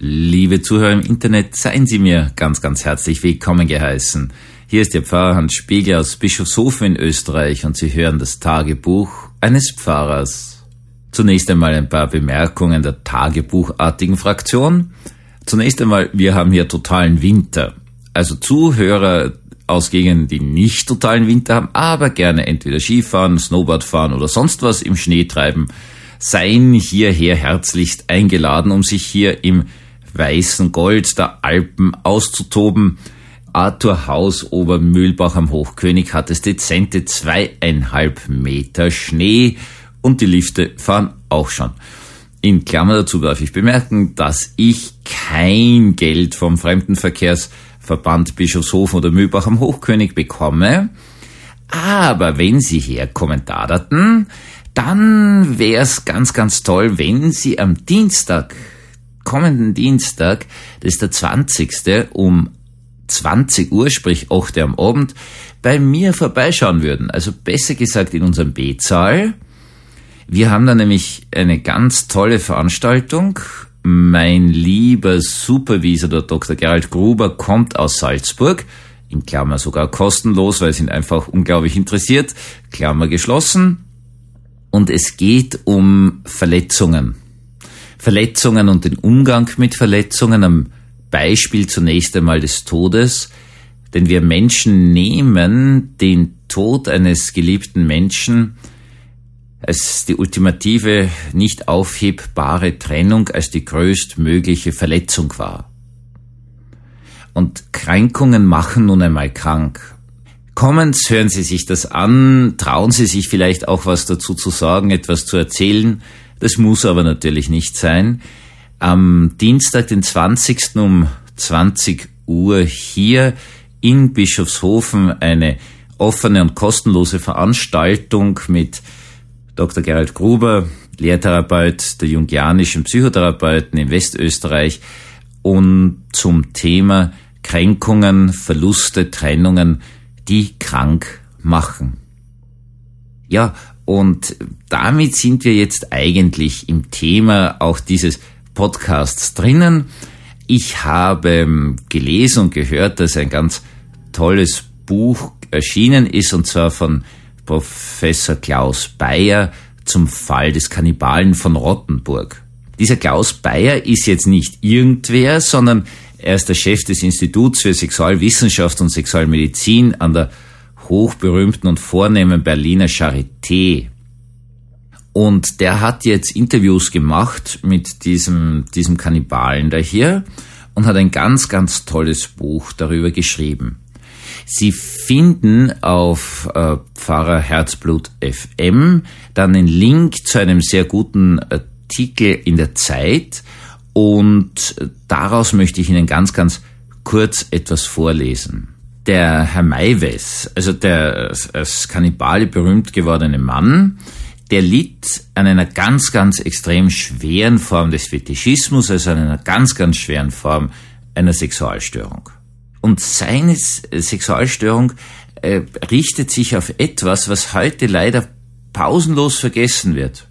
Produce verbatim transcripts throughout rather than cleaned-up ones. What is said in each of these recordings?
Liebe Zuhörer im Internet, seien Sie mir ganz, ganz herzlich willkommen geheißen. Hier ist Ihr Pfarrer Hans Spiegel aus Bischofshofen in Österreich und Sie hören das Tagebuch eines Pfarrers. Zunächst einmal ein paar Bemerkungen der tagebuchartigen Fraktion. Zunächst einmal, wir haben hier totalen Winter. Also Zuhörer aus Gegenden, die nicht totalen Winter haben, aber gerne entweder Skifahren, Snowboard fahren oder sonst was im Schnee treiben, seien hierher herzlichst eingeladen, um sich hier im weißen Gold der Alpen auszutoben. Arthur Haus Obermühlbach am Hochkönig hat es dezente zweieinhalb Meter Schnee und die Lifte fahren auch schon. In Klammer dazu darf ich bemerken, dass ich kein Geld vom Fremdenverkehrsverband Bischofshofen oder Mühlbach am Hochkönig bekomme. Aber wenn Sie herkommen daten, dann wäre es ganz, ganz toll, wenn Sie am Dienstag, kommenden Dienstag, das ist der zwanzigste um zwanzig Uhr, sprich acht Uhr am Abend, bei mir vorbeischauen würden. Also besser gesagt in unserem B-Saal. Wir haben da nämlich eine ganz tolle Veranstaltung. Mein lieber Supervisor, der Doktor Gerald Gruber, kommt aus Salzburg, in Klammer sogar kostenlos, weil sie ihn einfach unglaublich interessiert, Klammer geschlossen. Und es geht um Verletzungen. Verletzungen und den Umgang mit Verletzungen, am Beispiel zunächst einmal des Todes. Denn wir Menschen nehmen den Tod eines geliebten Menschen als die ultimative, nicht aufhebbare Trennung, als die größtmögliche Verletzung wahr. Und Kränkungen machen nun einmal krank. Kommen Sie, hören Sie sich das an, trauen Sie sich vielleicht auch was dazu zu sagen, etwas zu erzählen. Das muss aber natürlich nicht sein. Am Dienstag, den zwanzigsten um zwanzig Uhr hier in Bischofshofen eine offene und kostenlose Veranstaltung mit Doktor Gerald Gruber, Lehrtherapeut der jungianischen Psychotherapeuten in Westösterreich, und zum Thema Kränkungen, Verluste, Trennungen, die krank machen. Ja, und damit sind wir jetzt eigentlich im Thema auch dieses Podcasts drinnen. Ich habe gelesen und gehört, dass ein ganz tolles Buch erschienen ist, und zwar von Professor Klaus Beyer zum Fall des Kannibalen von Rottenburg. Dieser Klaus Beyer ist jetzt nicht irgendwer, sondern er ist der Chef des Instituts für Sexualwissenschaft und Sexualmedizin an der hochberühmten und vornehmen Berliner Charité. Und der hat jetzt Interviews gemacht mit diesem, diesem Kannibalen da hier und hat ein ganz, ganz tolles Buch darüber geschrieben. Sie finden auf äh, Pfarrer Herzblut F M dann den Link zu einem sehr guten Artikel in der Zeit, und daraus möchte ich Ihnen ganz, ganz kurz etwas vorlesen. Der Herr Meiwes, also der als Kannibale berühmt gewordene Mann, der litt an einer ganz, ganz extrem schweren Form des Fetischismus, also an einer ganz, ganz schweren Form einer Sexualstörung. Und seine Sexualstörung äh, richtet sich auf etwas, was heute leider pausenlos vergessen wird.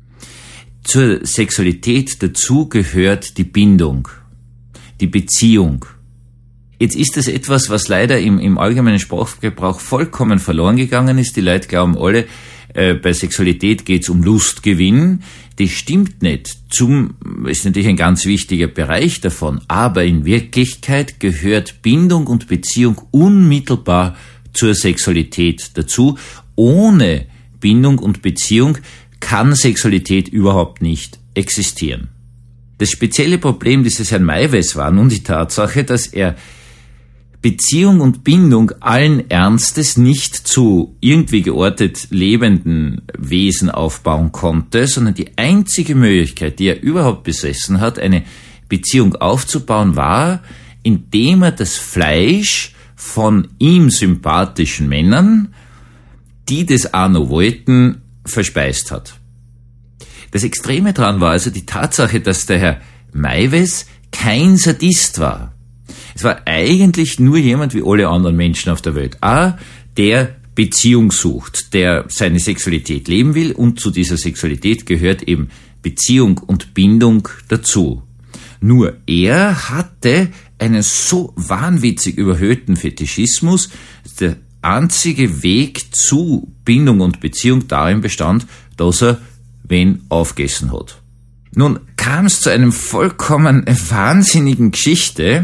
Zur Sexualität dazu gehört die Bindung, die Beziehung. Jetzt ist das etwas, was leider im, im allgemeinen Sprachgebrauch vollkommen verloren gegangen ist. Die Leute glauben alle, äh, bei Sexualität geht's um Lustgewinn. Das stimmt nicht. Zum, ist natürlich ein ganz wichtiger Bereich davon, aber in Wirklichkeit gehört Bindung und Beziehung unmittelbar zur Sexualität dazu. Ohne Bindung und Beziehung kann Sexualität überhaupt nicht existieren. Das spezielle Problem dieses Herrn Meiwes war nun die Tatsache, dass er Beziehung und Bindung allen Ernstes nicht zu irgendwie geortet lebenden Wesen aufbauen konnte, sondern die einzige Möglichkeit, die er überhaupt besessen hat, eine Beziehung aufzubauen, war, indem er das Fleisch von ihm sympathischen Männern, die das auch noch wollten, verspeist hat. Das Extreme daran war also die Tatsache, dass der Herr Meiwes kein Sadist war. Es war eigentlich nur jemand wie alle anderen Menschen auf der Welt, auch der Beziehung sucht, der seine Sexualität leben will, und zu dieser Sexualität gehört eben Beziehung und Bindung dazu. Nur er hatte einen so wahnwitzig überhöhten Fetischismus, der einzige Weg zu Bindung und Beziehung darin bestand, dass er wen aufgegessen hat. Nun kam es zu einem vollkommen wahnsinnigen Geschichte.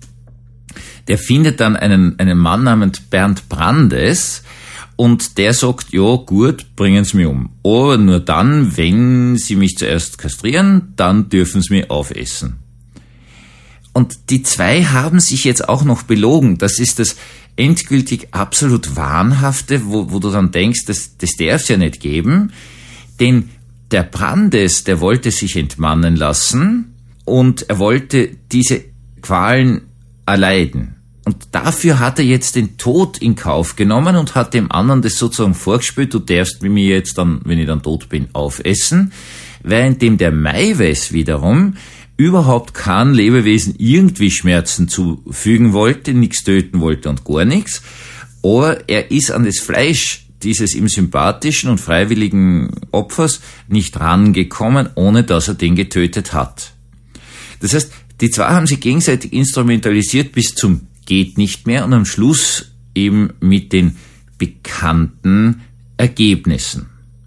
Der findet dann einen, einen Mann namens Bernd Brandes und der sagt, ja gut, bringen Sie mich um. Aber nur dann, wenn Sie mich zuerst kastrieren, dann dürfen Sie mich aufessen. Und die zwei haben sich jetzt auch noch belogen. Das ist das endgültig absolut Wahnhafte, wo, wo du dann denkst, das, das darf es ja nicht geben. Denn der Brandes, der wollte sich entmannen lassen und er wollte diese Qualen erleiden. Und dafür hat er jetzt den Tod in Kauf genommen und hat dem anderen das sozusagen vorgespielt, du darfst mich jetzt dann, wenn ich dann tot bin, aufessen. Während dem der Maiwes wiederum überhaupt kein Lebewesen irgendwie Schmerzen zufügen wollte, nichts töten wollte und gar nichts. Aber er ist an das Fleisch dieses ihm sympathischen und freiwilligen Opfers nicht rangekommen, ohne dass er den getötet hat. Das heißt, die zwei haben sich gegenseitig instrumentalisiert bis zum geht nicht mehr und am Schluss eben mit den bekannten Ergebnissen.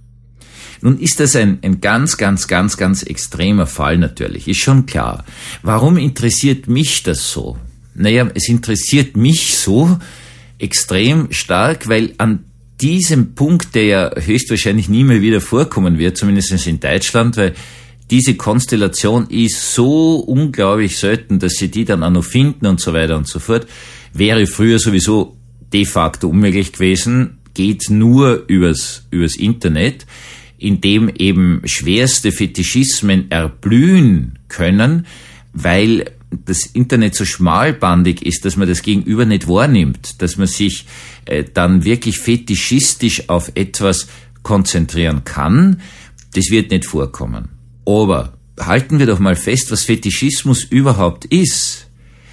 Nun ist das ein, ein ganz, ganz, ganz, ganz extremer Fall natürlich, ist schon klar. Warum interessiert mich das so? Naja, es interessiert mich so extrem stark, weil an diesem Punkt, der ja höchstwahrscheinlich nie mehr wieder vorkommen wird, zumindest in Deutschland, weil diese Konstellation ist so unglaublich selten, dass sie die dann auch noch finden und so weiter und so fort, wäre früher sowieso de facto unmöglich gewesen, geht nur übers, übers Internet, in dem eben schwerste Fetischismen erblühen können, weil das Internet so schmalbandig ist, dass man das Gegenüber nicht wahrnimmt, dass man sich äh, dann wirklich fetischistisch auf etwas konzentrieren kann. Das wird nicht vorkommen. Aber halten wir doch mal fest, was Fetischismus überhaupt ist.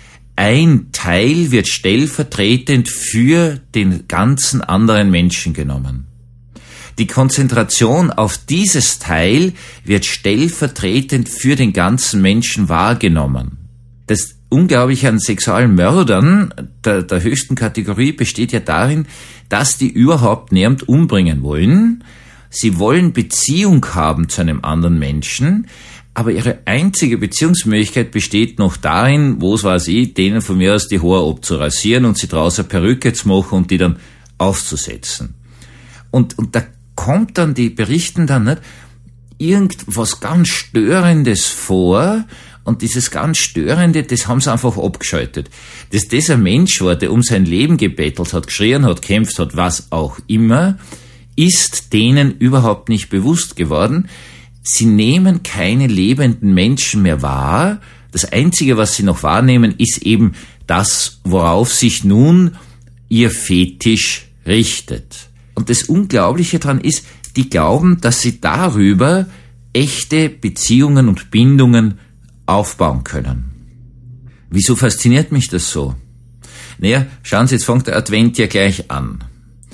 Ein Teil wird stellvertretend für den ganzen anderen Menschen genommen. Die Konzentration auf dieses Teil wird stellvertretend für den ganzen Menschen wahrgenommen. Das Unglaubliche an Sexualmördern der, der höchsten Kategorie besteht ja darin, dass die überhaupt niemand umbringen wollen. Sie wollen Beziehung haben zu einem anderen Menschen, aber ihre einzige Beziehungsmöglichkeit besteht noch darin, was weiß ich, denen von mir aus die Haare abzurasieren und sie draus eine Perücke zu machen und die dann aufzusetzen. Und, und da kommt dann, die berichten dann nicht, irgendwas ganz Störendes vor und dieses ganz Störende, das haben sie einfach abgeschaltet. Dass das ein Mensch war, der um sein Leben gebettelt hat, geschrien hat, kämpft hat, was auch immer, ist denen überhaupt nicht bewusst geworden. Sie nehmen keine lebenden Menschen mehr wahr. Das Einzige, was sie noch wahrnehmen, ist eben das, worauf sich nun ihr Fetisch richtet. Und das Unglaubliche daran ist, die glauben, dass sie darüber echte Beziehungen und Bindungen aufbauen können. Wieso fasziniert mich das so? Naja, schauen Sie, jetzt fängt der Advent ja gleich an.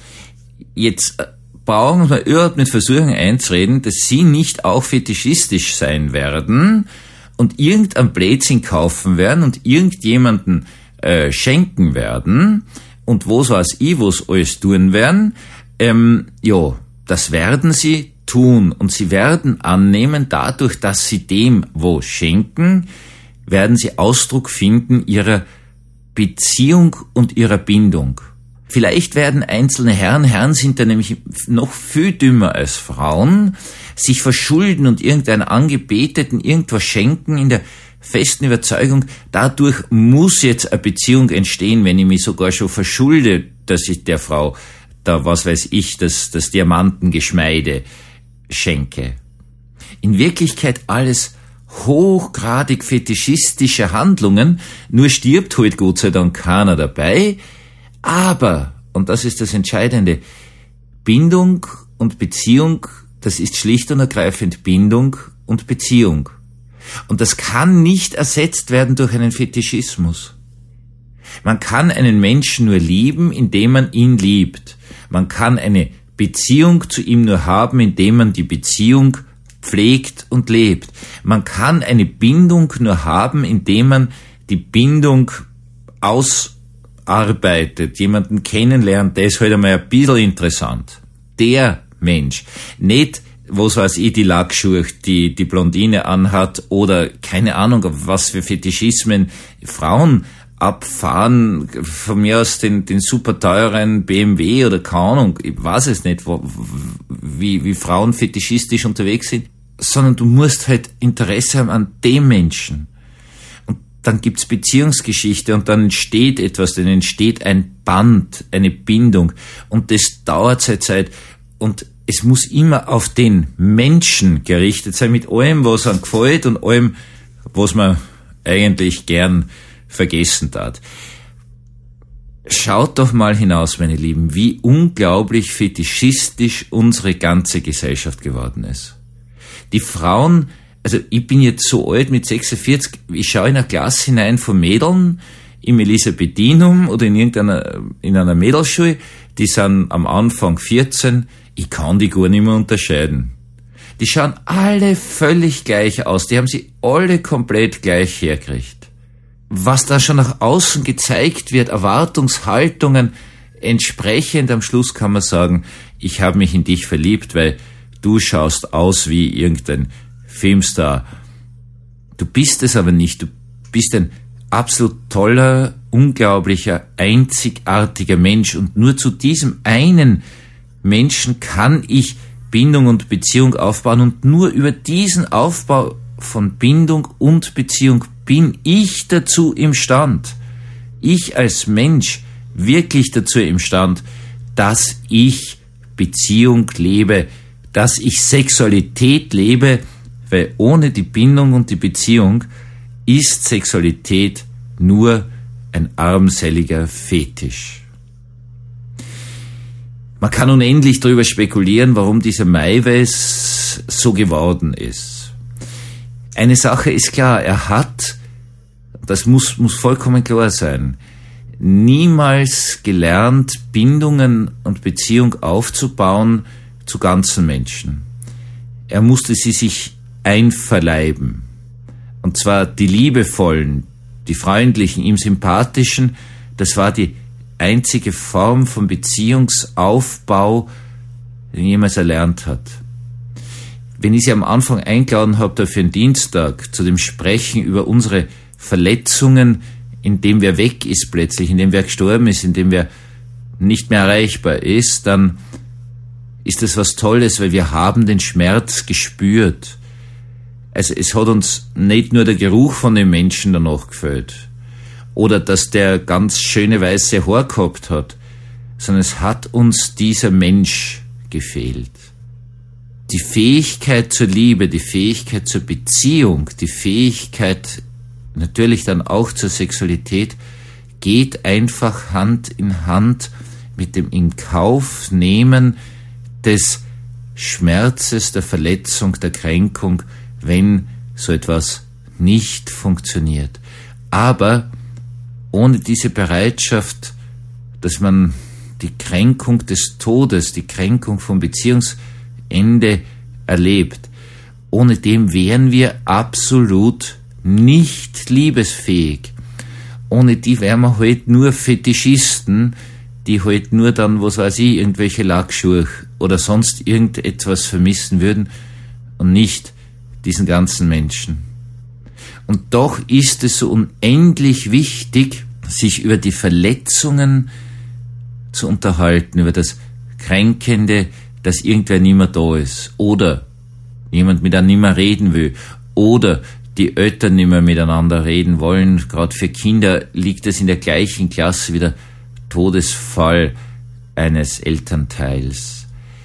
Jetzt brauchen wir überhaupt nicht versuchen einzureden, dass Sie nicht auch fetischistisch sein werden und irgendein Blödsinn kaufen werden und irgendjemanden äh, schenken werden und was weiß ich, was alles tun werden. Ähm, ja, das werden Sie tun und Sie werden annehmen, dadurch, dass Sie dem wo schenken, werden Sie Ausdruck finden Ihrer Beziehung und Ihrer Bindung. Vielleicht werden einzelne Herren, Herren sind da nämlich noch viel dümmer als Frauen, sich verschulden und irgendeinen Angebeteten irgendwas schenken in der festen Überzeugung, dadurch muss jetzt eine Beziehung entstehen, wenn ich mich sogar schon verschulde, dass ich der Frau da, was weiß ich, das, das Diamantengeschmeide schenke. In Wirklichkeit alles hochgradig fetischistische Handlungen, nur stirbt halt Gott sei Dank keiner dabei, aber, und das ist das Entscheidende, Bindung und Beziehung, das ist schlicht und ergreifend Bindung und Beziehung. Und das kann nicht ersetzt werden durch einen Fetischismus. Man kann einen Menschen nur lieben, indem man ihn liebt. Man kann eine Beziehung zu ihm nur haben, indem man die Beziehung pflegt und lebt. Man kann eine Bindung nur haben, indem man die Bindung ausarbeitet, jemanden kennenlernt, der ist halt einmal ein bisschen interessant. Der Mensch. Nicht, was weiß ich, die Lackschuhe, die die Blondine anhat oder keine Ahnung, was für Fetischismen Frauen abfahren, von mir aus den, den super teuren B M W oder keine Ahnung, ich weiß es nicht, wo, wie, wie Frauen fetischistisch unterwegs sind, sondern du musst halt Interesse haben an dem Menschen. Und dann gibt's Beziehungsgeschichte und dann entsteht etwas, dann entsteht ein Band, eine Bindung und das dauert seit Zeit und es muss immer auf den Menschen gerichtet sein, mit allem, was einem gefällt und allem, was man eigentlich gern vergessen tat. Schaut doch mal hinaus, meine Lieben, wie unglaublich fetischistisch unsere ganze Gesellschaft geworden ist. Die Frauen, also ich bin jetzt so alt mit sechsundvierzig, ich schaue in eine Klasse hinein von Mädeln im Elisabethinum oder in irgendeiner, in einer Mädelschule, die sind am Anfang vierzehn, ich kann die gar nicht mehr unterscheiden. Die schauen alle völlig gleich aus, die haben sie alle komplett gleich hergekriegt. Was da schon nach außen gezeigt wird, Erwartungshaltungen, entsprechend am Schluss kann man sagen, ich habe mich in dich verliebt, weil du schaust aus wie irgendein Filmstar. Du bist es aber nicht, du bist ein absolut toller, unglaublicher, einzigartiger Mensch und nur zu diesem einen Menschen kann ich Bindung und Beziehung aufbauen und nur über diesen Aufbau von Bindung und Beziehung bin ich dazu imstand, ich als Mensch wirklich dazu imstand, dass ich Beziehung lebe, dass ich Sexualität lebe, weil ohne die Bindung und die Beziehung ist Sexualität nur ein armseliger Fetisch. Man kann unendlich darüber spekulieren, warum dieser Meiwes so geworden ist. Eine Sache ist klar, er hat, das muss, muss vollkommen klar sein, niemals gelernt, Bindungen und Beziehung aufzubauen zu ganzen Menschen. Er musste sie sich einverleiben. Und zwar die liebevollen, die freundlichen, ihm sympathischen, das war die einzige Form von Beziehungsaufbau, den er jemals erlernt hat. Wenn ich Sie am Anfang eingeladen habe, da für einen Dienstag zu dem Sprechen über unsere Verletzungen, indem wer weg ist plötzlich, indem wer gestorben ist, indem wer nicht mehr erreichbar ist, dann ist das was Tolles, weil wir haben den Schmerz gespürt. Also es hat uns nicht nur der Geruch von dem Menschen danach gefällt oder dass der ganz schöne weiße Haar gehabt hat, sondern es hat uns dieser Mensch gefehlt. Die Fähigkeit zur Liebe, die Fähigkeit zur Beziehung, die Fähigkeit natürlich dann auch zur Sexualität geht einfach Hand in Hand mit dem Inkaufnehmen des Schmerzes, der Verletzung, der Kränkung, wenn so etwas nicht funktioniert. Aber ohne diese Bereitschaft, dass man die Kränkung des Todes, die Kränkung vom Beziehungsende erlebt, ohne dem wären wir absolut nicht liebesfähig. Ohne die wären wir halt nur Fetischisten, die halt nur dann, was weiß ich, irgendwelche Lackschuhe oder sonst irgendetwas vermissen würden und nicht diesen ganzen Menschen. Und doch ist es so unendlich wichtig, sich über die Verletzungen zu unterhalten, über das Kränkende, dass irgendwer nicht mehr da ist oder jemand mit einem nicht mehr reden will oder die Eltern nicht mehr miteinander reden wollen. Gerade für Kinder liegt es in der gleichen Klasse wie der Todesfall eines Elternteils.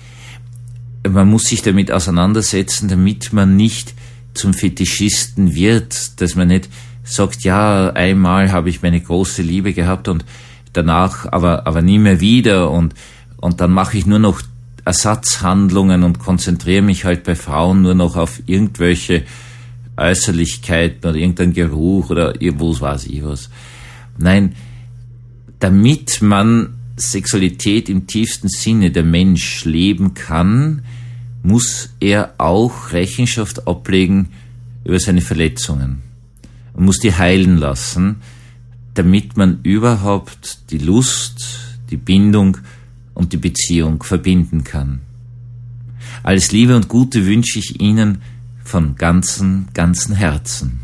Man muss sich damit auseinandersetzen, damit man nicht zum Fetischisten wird, dass man nicht sagt, ja, einmal habe ich meine große Liebe gehabt und danach aber aber nie mehr wieder und und dann mache ich nur noch Ersatzhandlungen und konzentriere mich halt bei Frauen nur noch auf irgendwelche Äußerlichkeiten oder irgendein Geruch oder wo weiß ich was. Nein, damit man Sexualität im tiefsten Sinne der Mensch leben kann, muss er auch Rechenschaft ablegen über seine Verletzungen und muss die heilen lassen, damit man überhaupt die Lust, die Bindung und die Beziehung verbinden kann. Alles Liebe und Gute wünsche ich Ihnen von ganzem, ganzem Herzen.